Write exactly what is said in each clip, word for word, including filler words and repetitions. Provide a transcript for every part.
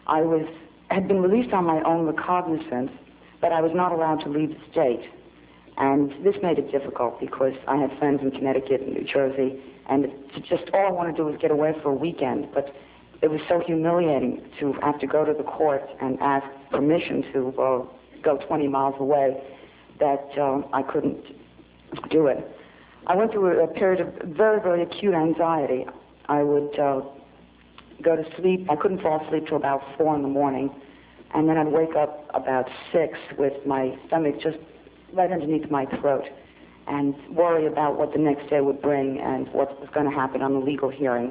I was had been released on my own recognizance, but I was not allowed to leave the state. And this made it difficult because I had friends in Connecticut and New Jersey, and to just all I wanted to do was get away for a weekend. But it was so humiliating to have to go to the court and ask permission to uh, go twenty miles away that uh, I couldn't do it. I went through a period of very, very acute anxiety. I would uh, go to sleep. I couldn't fall asleep till about four in the morning, and then I'd wake up about six with my stomach just right underneath my throat and worry about what the next day would bring and what was going to happen on the legal hearings.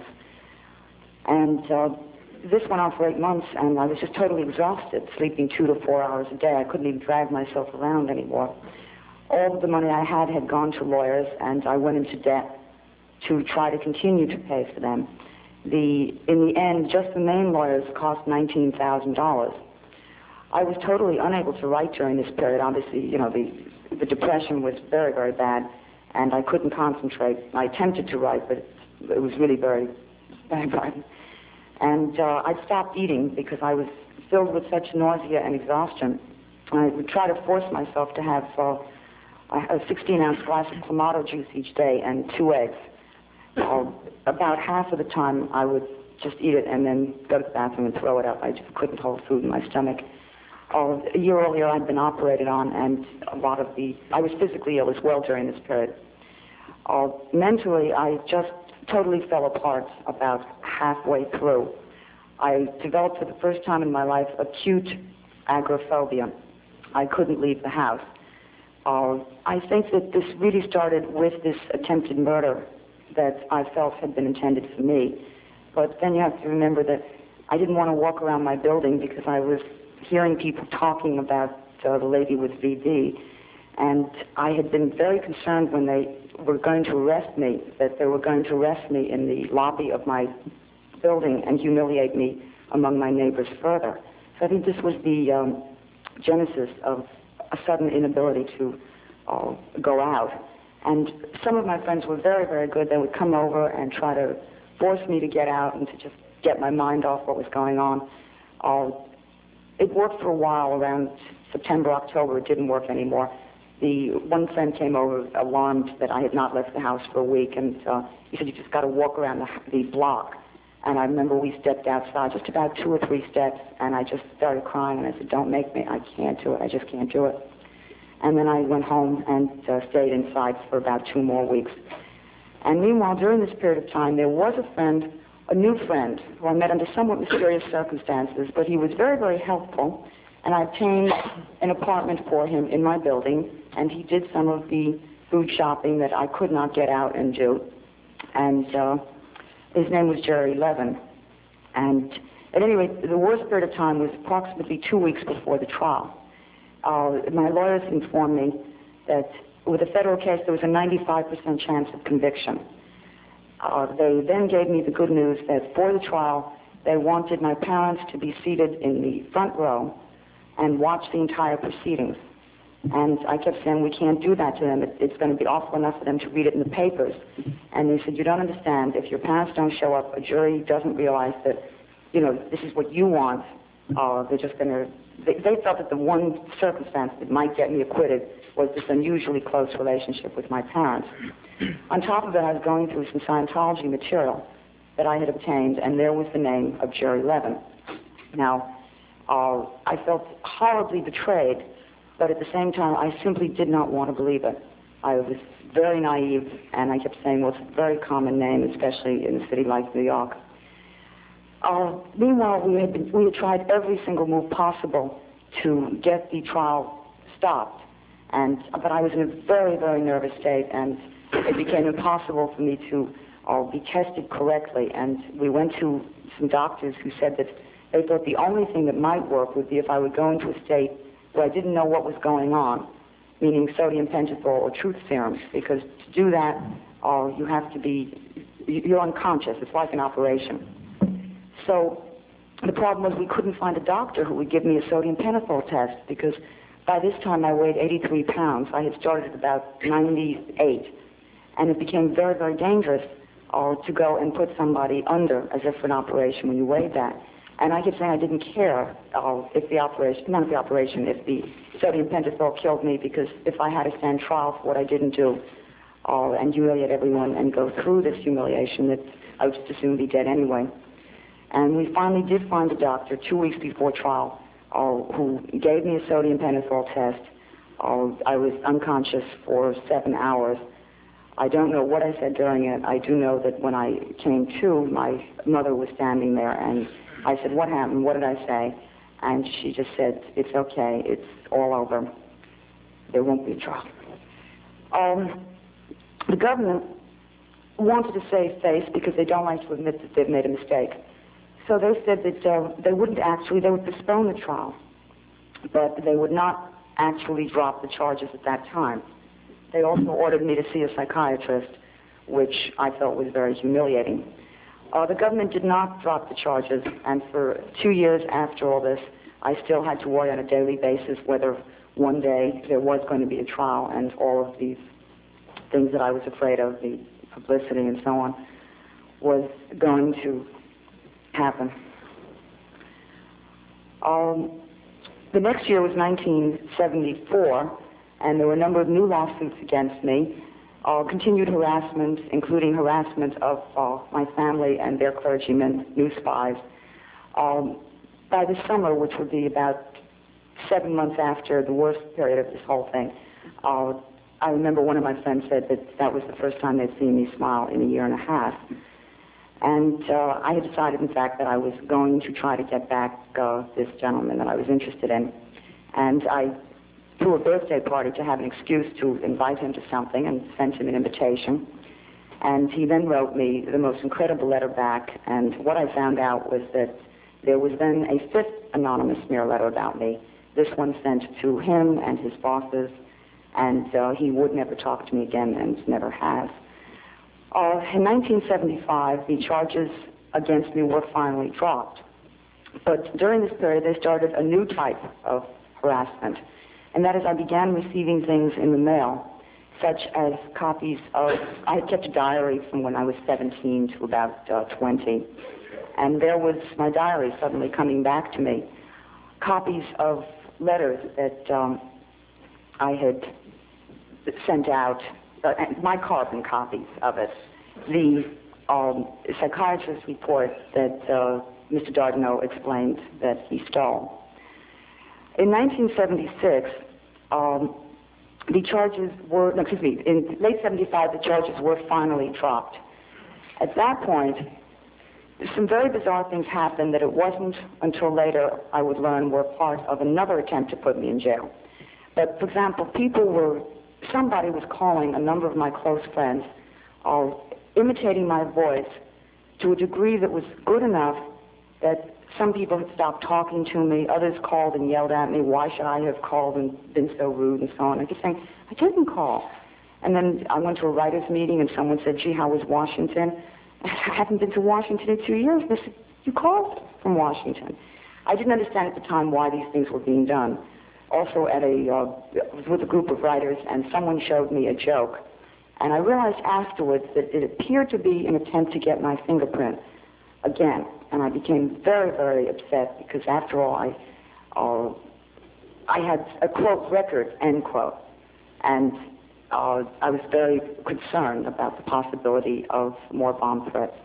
And uh, this went on for eight months, and I was just totally exhausted, sleeping two to four hours a day. I couldn't even drag myself around anymore. All of the money I had had gone to lawyers, and I went into debt to try to continue to pay for them. The, in the end, just the main lawyers cost nineteen thousand dollars. I was totally unable to write during this period. Obviously, you know, the, the depression was very, very bad, and I couldn't concentrate. I attempted to write, but it, it was really very bad writing. And uh, I stopped eating because I was filled with such nausea and exhaustion. I would try to force myself to have uh, a sixteen ounce glass of Clamato juice each day and two eggs. Uh, about half of the time I would just eat it and then go to the bathroom and throw it up. I just couldn't hold food in my stomach. Uh, a year earlier I'd been operated on, and a lot of the, I was physically ill as well during this period. Uh, mentally, I just totally fell apart about halfway through. I developed for the first time in my life acute agoraphobia. I couldn't leave the house. Uh, I think that this really started with this attempted murder that I felt had been intended for me. But then you have to remember that I didn't want to walk around my building because I was hearing people talking about uh, the lady with V D. And I had been very concerned when they were going to arrest me, that they were going to arrest me in the lobby of my building and humiliate me among my neighbors further. So I think this was the um, genesis of a sudden inability to uh, go out. And some of my friends were very, very good. They would come over and try to force me to get out and to just get my mind off what was going on. Uh, it worked for a while. Around September, October, it didn't work anymore. The one friend came over alarmed that I had not left the house for a week, and uh, he said, you just got to walk around the, the block. And I remember we stepped outside, just about two or three steps, and I just started crying, and I said, don't make me, I can't do it, I just can't do it. And then I went home and uh, stayed inside for about two more weeks. And meanwhile, during this period of time, there was a friend, a new friend, who I met under somewhat mysterious circumstances, but he was very, very helpful, and I obtained an apartment for him in my building, and he did some of the food shopping that I could not get out and do. And uh, his name was Jerry Levin. And at any rate, the worst period of time was approximately two weeks before the trial. Uh, my lawyers informed me that with a federal case, there was a ninety-five percent chance of conviction. Uh, they then gave me the good news that for the trial, they wanted my parents to be seated in the front row and watch the entire proceedings. And I kept saying, we can't do that to them. It, it's going to be awful enough for them to read it in the papers. And they said, you don't understand. If your parents don't show up, a jury doesn't realize that, you know, this is what you want. Uh, they're just going to... They, they felt that the one circumstance that might get me acquitted was this unusually close relationship with my parents. On top of it, I was going through some Scientology material that I had obtained, and there was the name of Jerry Levin. Now, uh, I felt horribly betrayed, but at the same time, I simply did not want to believe it. I was very naive, and I kept saying, well, it's a very common name, especially in a city like New York. Uh, meanwhile, we had, been, we had tried every single move possible to get the trial stopped, and, but I was in a very, very nervous state, and it became impossible for me to uh, be tested correctly. And we went to some doctors who said that they thought the only thing that might work would be if I would go into a state where I didn't know what was going on, meaning sodium pentothal or truth serum, because to do that, uh, you have to be, you're unconscious. It's like an operation. So the problem was we couldn't find a doctor who would give me a sodium pentothal test, because by this time I weighed eighty-three pounds. I had started at about ninety-eight, and it became very, very dangerous uh, to go and put somebody under as if for an operation when you weighed that. And I kept saying I didn't care uh, if the operation, not if the operation, if the sodium pentothal killed me, because if I had to stand trial for what I didn't do uh, and humiliate everyone and go through this humiliation, that I would just as soon be dead anyway. And we finally did find a doctor two weeks before trial uh, who gave me a sodium pentothal test. Uh, I was unconscious for seven hours. I don't know what I said during it. I do know that when I came to, my mother was standing there, and I said, "What happened? What did I say?" And she just said, "It's okay. It's all over. There won't be a trial." Um, the government wanted to save face because they don't like to admit that they've made a mistake. So they said that uh, they wouldn't actually, they would postpone the trial, but they would not actually drop the charges at that time. They also ordered me to see a psychiatrist, which I felt was very humiliating. Uh, the government did not drop the charges, and for two years after all this, I still had to worry on a daily basis whether one day there was going to be a trial, and all of these things that I was afraid of, the publicity and so on, was going to happen. Um, the next year was nineteen seventy-four, and there were a number of new lawsuits against me, uh, continued harassment, including harassment of uh, my family and their clergymen, new spies. Um, by the summer, which would be about seven months after the worst period of this whole thing, uh, I remember one of my friends said that that was the first time they'd seen me smile in a year and a half. And uh, I had decided, in fact, that I was going to try to get back uh, this gentleman that I was interested in. And I threw a birthday party to have an excuse to invite him to something and sent him an invitation. And he then wrote me the most incredible letter back. And what I found out was that there was then a fifth anonymous smear letter about me, this one sent to him and his bosses. And uh, he would never talk to me again, and never has. Uh, in nineteen seventy-five, the charges against me were finally dropped. But during this period, they started a new type of harassment, and that is I began receiving things in the mail, such as copies of, I had kept a diary from when I was seventeen to about uh, twenty, and there was my diary suddenly coming back to me, copies of letters that um, I had sent out, uh, my carbon copies of it, the um, psychiatrist's report that uh, Mister Dardanot explained that he stole. In nineteen seventy-six, um, the charges were, no, excuse me, in late seventy-five, the charges were finally dropped. At that point, some very bizarre things happened that it wasn't until later I would learn were part of another attempt to put me in jail. But, for example, people were, somebody was calling a number of my close friends, uh, imitating my voice to a degree that was good enough that some people had stopped talking to me, others called and yelled at me, why should I have called and been so rude and so on. I kept saying, I didn't call. And then I went to a writers' meeting and someone said, gee, how was Washington? I haven't been to Washington in two years. They said, you called from Washington. I didn't understand at the time why these things were being done. Also at a, uh, was with a group of writers, and someone showed me a joke. And I realized afterwards that it appeared to be an attempt to get my fingerprint again. And I became very, very upset because after all, I, uh, I had a quote record, end quote. And uh, I was very concerned about the possibility of more bomb threats.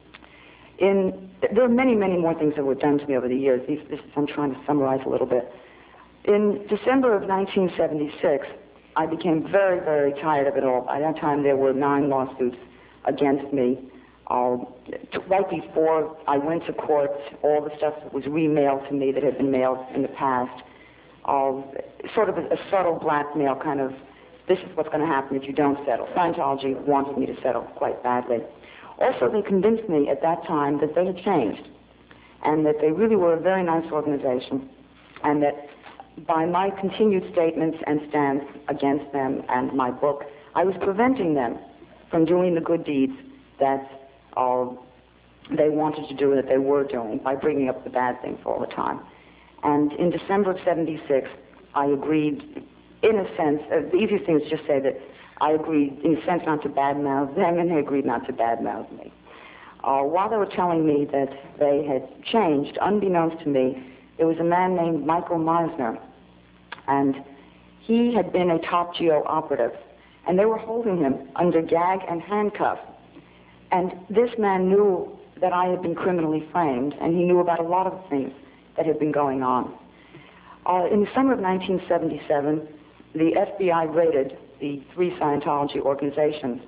In, there are many, many more things that were done to me over the years. These, this, I'm trying to summarize a little bit. In December of nineteen seventy-six, I became very, very tired of it all. By that time, there were nine lawsuits against me. Uh, right before I went to court, all the stuff that was remailed to me that had been mailed in the past, uh, sort of a, a subtle blackmail kind of, this is what's going to happen if you don't settle. Scientology wanted me to settle quite badly. Also, they convinced me at that time that they had changed and that they really were a very nice organization, and that by my continued statements and stance against them and my book, I was preventing them from doing the good deeds that uh, they wanted to do and that they were doing by bringing up the bad things all the time. And in December of seventy-six, I agreed, in a sense, uh, the easiest thing is to just say that I agreed, in a sense, not to badmouth them, and they agreed not to badmouth me. Uh, Uh, while they were telling me that they had changed, unbeknownst to me, there was a man named Michael Meisner, and he had been a top G O operative, and they were holding him under gag and handcuff. And this man knew that I had been criminally framed, and he knew about a lot of things that had been going on. Uh, in the summer of nineteen seventy-seven, the F B I raided the three Scientology organizations.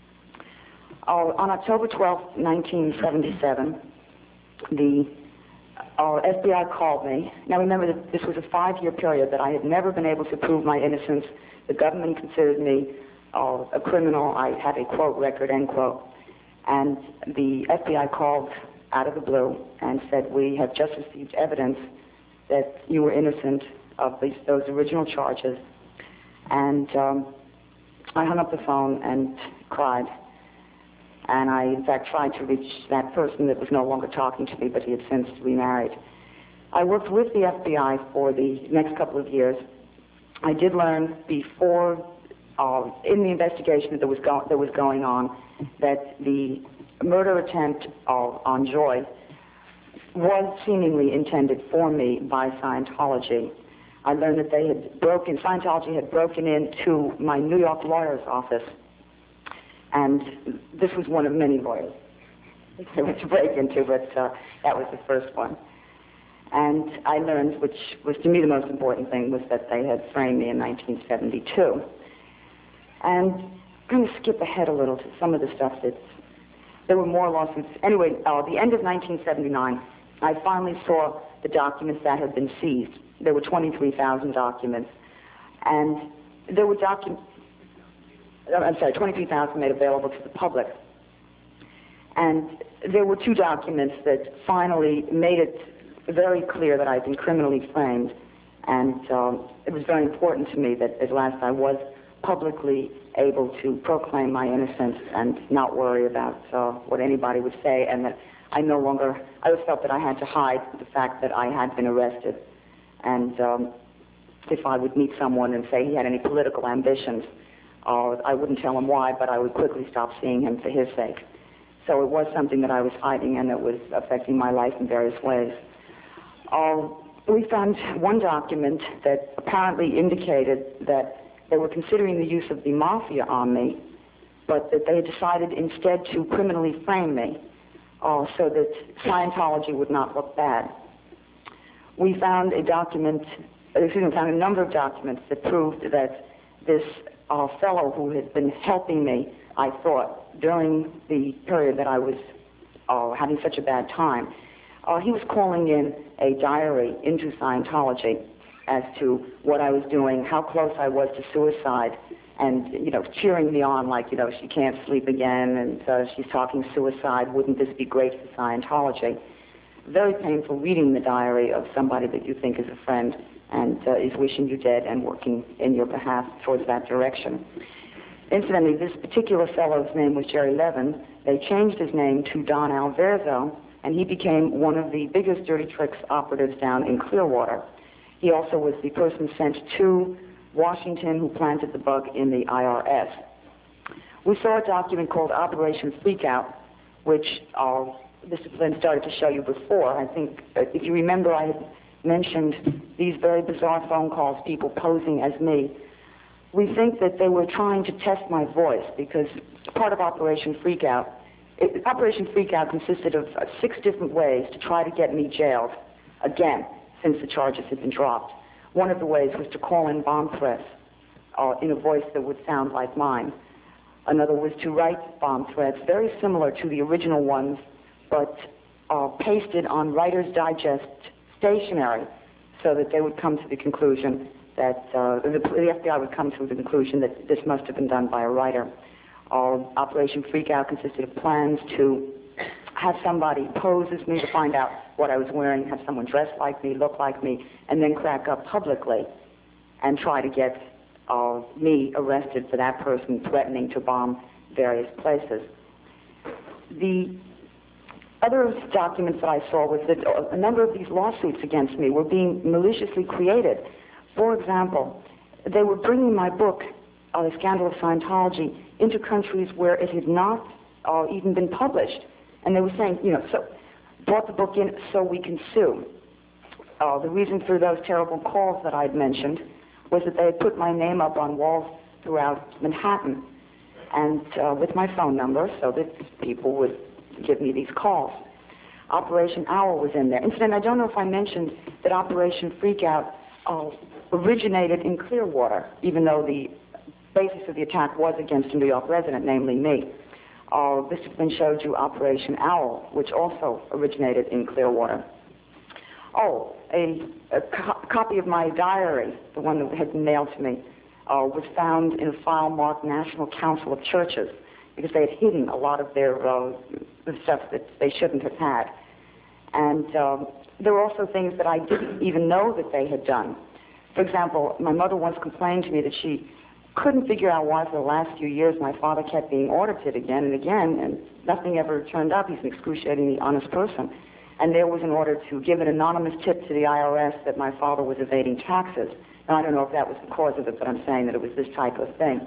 Uh, on October twelfth, nineteen seventy-seven, the uh, F B I called me. Now remember that this was a five-year period that I had never been able to prove my innocence. The government considered me uh, a criminal. I had a quote record, end quote. And the F B I called out of the blue and said, we have just received evidence that you were innocent of these, those original charges. And um, I hung up the phone and cried. And I, in fact, tried to reach that person that was no longer talking to me, but he had since remarried. I worked with the F B I for the next couple of years. I did learn before, uh, in the investigation that was, go that was going on, that the murder attempt uh, on Joy was seemingly intended for me by Scientology. I learned that they had broken, Scientology had broken into my New York lawyer's office, and this was one of many lawyers they went to break into, but uh, that was the first one. And I learned, which was to me the most important thing, was that they had framed me in nineteen seventy-two. And I'm going to skip ahead a little to some of the stuff that's, there were more lawsuits. Anyway, uh, the end of nineteen seventy-nine, I finally saw the documents that had been seized. There were twenty-three thousand documents. And there were documents, I'm sorry, twenty-three thousand made available to the public. And there were two documents that finally made it very clear that I'd been criminally framed. And um, it was very important to me that at last I was publicly able to proclaim my innocence and not worry about uh, what anybody would say, and that I no longer, I always felt that I had to hide the fact that I had been arrested. And um, if I would meet someone and say he had any political ambitions, uh, I wouldn't tell him why, but I would quickly stop seeing him for his sake. So it was something that I was hiding, and it was affecting my life in various ways. Uh, we found one document that apparently indicated that they were considering the use of the mafia on me, but that they had decided instead to criminally frame me uh, so that Scientology would not look bad. We found a document, excuse me, found a number of documents that proved that this uh, fellow who had been helping me, I thought, during the period that I was uh, having such a bad time, uh, he was calling in a diary into Scientology as to what I was doing, how close I was to suicide, and, you know, cheering me on like, you know, she can't sleep again, and uh, she's talking suicide, wouldn't this be great for Scientology? Very painful reading the diary of somebody that you think is a friend and uh, is wishing you dead and working in your behalf towards that direction. Incidentally, this particular fellow's name was Jerry Levin. They changed his name to Don Alverzo, and he became one of the biggest dirty tricks operatives down in Clearwater. He also was the person sent to Washington who planted the bug in the I R S. We saw a document called Operation Freakout, which uh, Mister Flynn started to show you before. I think, uh, if you remember, I had mentioned these very bizarre phone calls, people posing as me. We think that they were trying to test my voice, because part of Operation Freakout, it, Operation Freakout consisted of uh, six different ways to try to get me jailed again, since the charges had been dropped. One of the ways was to call in bomb threats uh, in a voice that would sound like mine. Another was to write bomb threats, very similar to the original ones, but uh, pasted on Writer's Digest stationery, so that they would come to the conclusion that, uh, the, the F B I would come to the conclusion that this must have been done by a writer. Uh, Operation Freakout consisted of plans to have somebody pose as me to find out what I was wearing, have someone dress like me, look like me, and then crack up publicly and try to get uh, me arrested for that person threatening to bomb various places. The other documents that I saw was that a number of these lawsuits against me were being maliciously created. For example, they were bringing my book, uh, The Scandal of Scientology, into countries where it had not uh, even been published. And they were saying, you know, so brought the book in so we can sue. Uh, the reason for those terrible calls that I'd mentioned was that they had put my name up on walls throughout Manhattan and uh, with my phone number so that people would give me these calls. Operation Owl was in there. Incidentally, I don't know if I mentioned that Operation Freakout uh, originated in Clearwater, even though the basis of the attack was against a New York resident, namely me. Uh, this then showed you Operation Owl, which also originated in Clearwater. Oh, a, a co copy of my diary, the one that had been mailed to me, uh, was found in a file marked National Council of Churches, because they had hidden a lot of their uh, stuff that they shouldn't have had. And um, there were also things that I didn't even know that they had done. For example, my mother once complained to me that she couldn't figure out why for the last few years my father kept being audited again and again, and nothing ever turned up. He's an excruciatingly honest person. And there was an order to give an anonymous tip to the I R S that my father was evading taxes. Now, I don't know if that was the cause of it, but I'm saying that it was this type of thing.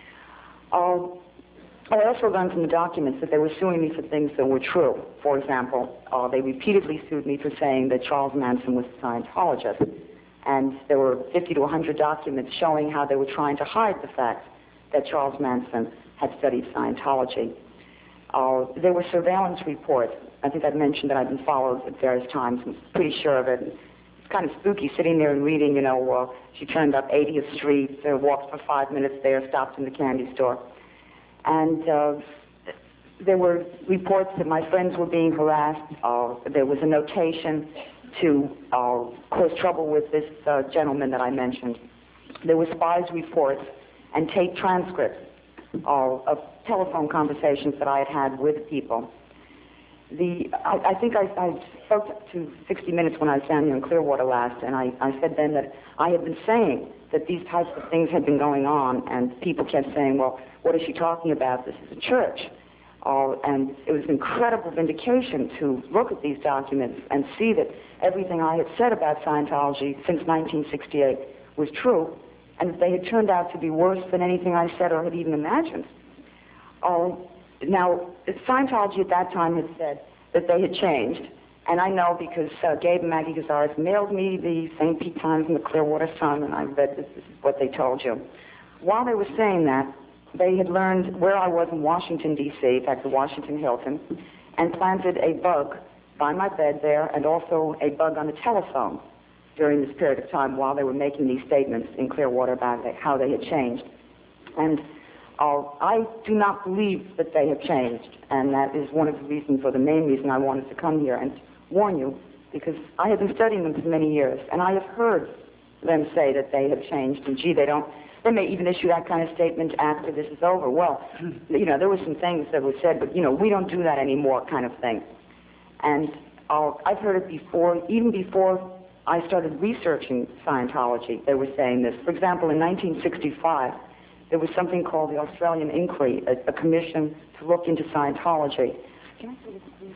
Uh, I also learned from the documents that they were suing me for things that were true. For example, uh, they repeatedly sued me for saying that Charles Manson was a Scientologist. And there were fifty to one hundred documents showing how they were trying to hide the fact that Charles Manson had studied Scientology. Uh, there were surveillance reports. I think I've mentioned that I've been followed at various times. I'm pretty sure of it. It's kind of spooky sitting there and reading, you know, uh, she turned up eightieth Street, uh, walked for five minutes there, stopped in the candy store. And uh, there were reports that my friends were being harassed. Uh, there was a notation to uh, cause trouble with this uh, gentleman that I mentioned. There were spies reports and tape transcripts uh, of telephone conversations that I had had with people. The, I, I think I, I spoke to sixty minutes when I was down here in Clearwater last, and I, I said then that I had been saying that these types of things had been going on, and people kept saying, well, what is she talking about? This is a church. Uh, and it was an incredible vindication to look at these documents and see that everything I had said about Scientology since nineteen sixty-eight was true, and that they had turned out to be worse than anything I said or had even imagined. Uh, now, Scientology at that time had said that they had changed, and I know because uh, Gabe and Maggie Gazaris mailed me the Saint Pete Times and the Clearwater Sun, and I read this, this is what they told you. While they were saying that, they had learned where I was in Washington, D C, in fact, the Washington Hilton, and planted a bug by my bed there and also a bug on the telephone during this period of time while they were making these statements in Clearwater about how they had changed. And uh, I do not believe that they have changed, and that is one of the reasons, or the main reason I wanted to come here and warn you, because I have been studying them for many years, and I have heard them say that they have changed, and gee, they don't. They may even issue that kind of statement after this is over. Well, you know, there were some things that were said, but, you know, we don't do that anymore kind of thing. And uh, I've heard it before, even before I started researching Scientology, they were saying this. For example, in nineteen sixty-five, there was something called the Australian Inquiry, a, a commission to look into Scientology. Can I say this, please?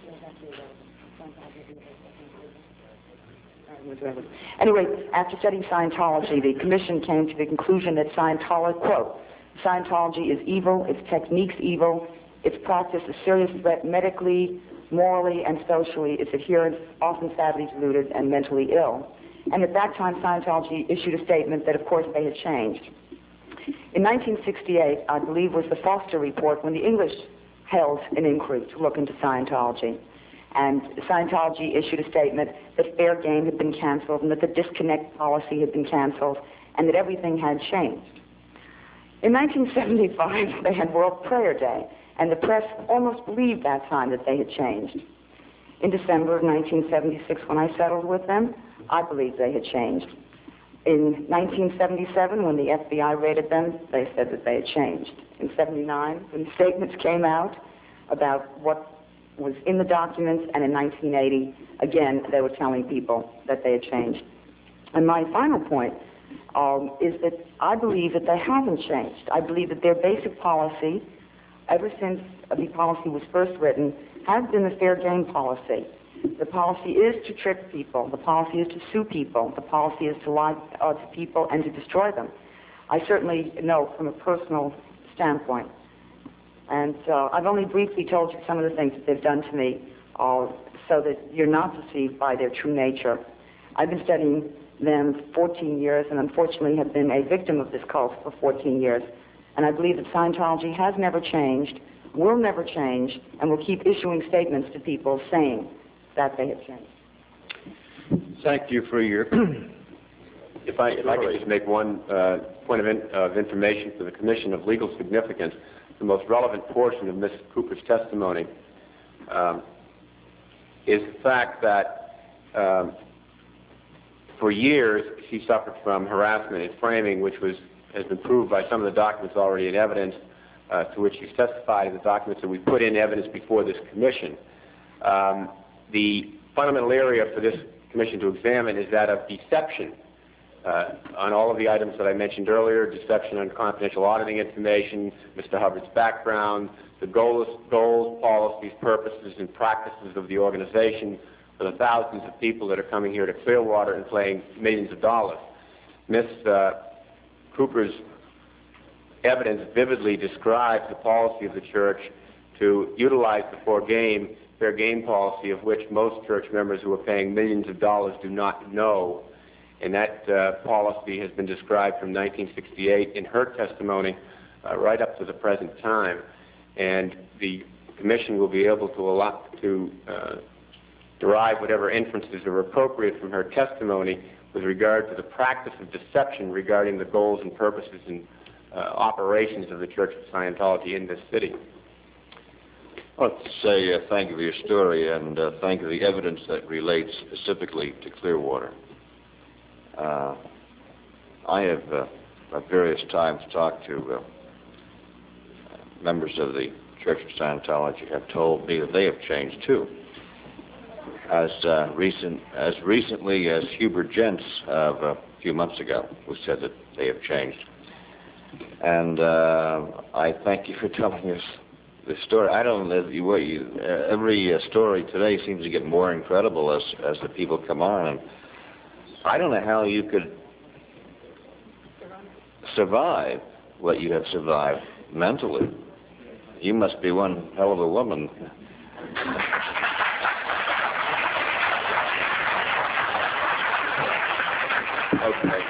Anyway, after studying Scientology, the commission came to the conclusion that Scientology, quote, Scientology is evil, its techniques evil, its practice a serious threat medically, morally, and socially, its adherents often sadly deluded and mentally ill. And at that time, Scientology issued a statement that, of course, they had changed. In nineteen sixty-eight, I believe, was the Foster Report when the English held an inquiry to look into Scientology. And Scientology issued a statement that fair game had been canceled and that the disconnect policy had been canceled and that everything had changed. In nineteen seventy-five, they had World Prayer Day, and the press almost believed that time that they had changed. In December of nineteen seventy-six, when I settled with them, I believed they had changed. In nineteen seventy-seven, when the F B I raided them, they said that they had changed. In seventy-nine, when the statements came out about what was in the documents, and in nineteen eighty, again, they were telling people that they had changed. And my final point um, is that I believe that they haven't changed. I believe that their basic policy, ever since the policy was first written, has been the fair game policy. The policy is to trick people. The policy is to sue people. The policy is to lie uh, to people and to destroy them. I certainly know from a personal standpoint And uh, I've only briefly told you some of the things that they've done to me, uh, so that you're not deceived by their true nature. I've been studying them fourteen years, and unfortunately have been a victim of this cult for fourteen years. And I believe that Scientology has never changed, will never change, and will keep issuing statements to people saying that they have changed. Thank you for your... If I, if I could just make one uh, point of, in, of information for the Commission of Legal Significance, the most relevant portion of Miz Cooper's testimony um, is the fact that um, for years she suffered from harassment and framing, which was has been proved by some of the documents already in evidence, uh, to which she's testified in the documents that we put in evidence before this commission. Um, the fundamental area for this commission to examine is that of deception. Uh, on all of the items that I mentioned earlier, deception on confidential auditing information, Mister Hubbard's background, the goals, goals, policies, purposes, and practices of the organization for the thousands of people that are coming here to Clearwater and paying millions of dollars. Miz Uh, Cooper's evidence vividly describes the policy of the church to utilize the fair game, fair game policy, of which most church members who are paying millions of dollars do not know. And that uh, policy has been described from nineteen sixty-eight in her testimony uh, right up to the present time. And the commission will be able to, allow, to uh, derive whatever inferences are appropriate from her testimony with regard to the practice of deception regarding the goals and purposes and uh, operations of the Church of Scientology in this city. Well, to say uh, thank you for your story, and uh, thank you for the evidence that relates specifically to Clearwater. Uh, I have uh, at various times talked to uh, members of the Church of Scientology have told me that they have changed too. As uh, recent as recently as Hubert Gents of uh, a few months ago, who said that they have changed. And uh, I thank you for telling us the story. I don't know what you. Uh, every uh, story today seems to get more incredible as as the people come on, and I don't know how you could survive what you have survived mentally. You must be one hell of a woman. Okay.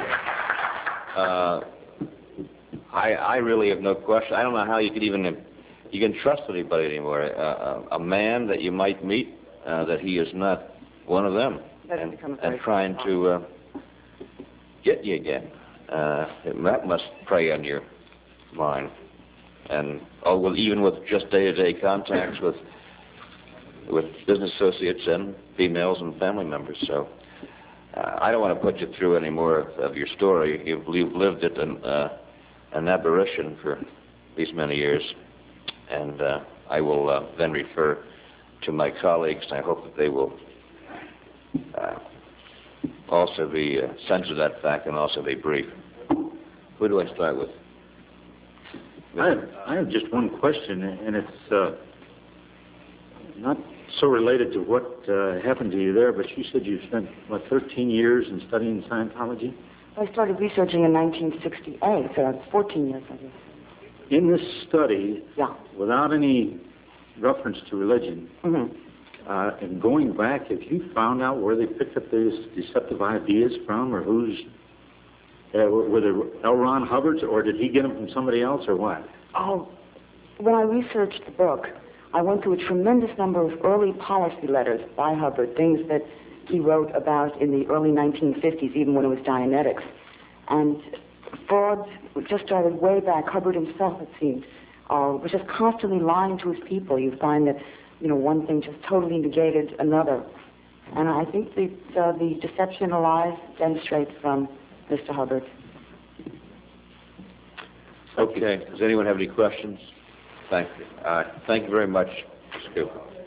Uh, I I really have no question. I don't know how you could even you can trust anybody anymore. Uh, a man that you might meet uh, that he is not one of them, and, and trying to uh, get you again. Uh, that must prey on your mind. And oh well, even with just day-to-day contacts with with business associates and females and family members. So. Uh, I don't want to put you through any more of, of your story. You've, you've lived it an, uh, an aberration for these many years. And uh, I will uh, then refer to my colleagues, and I hope that they will uh, also be uh, sensitive to that fact and also be brief. Who do I start with? I have, I have just one question, and it's uh, not so related to what uh, happened to you there, but you said you spent, what, thirteen years in studying Scientology? I started researching in nineteen sixty-eight, so that's fourteen years, I guess. In this study, yeah. without any reference to religion, mm-hmm. uh, and going back, have you found out where they picked up these deceptive ideas from, or who's, uh, were they L. Ron Hubbard's, or did he get them from somebody else, or what? Oh, when I researched the book, I went through a tremendous number of early policy letters by Hubbard, things that he wrote about in the early nineteen fifties, even when it was Dianetics. And fraud just started way back. Hubbard himself, it seemed, uh, was just constantly lying to his people. You find that, you know, one thing just totally negated another. And I think that uh, the deception and lies demonstrates from Mister Hubbard. Okay. Does anyone have any questions? Thank you. Uh, thank you very much, Miz Cooper.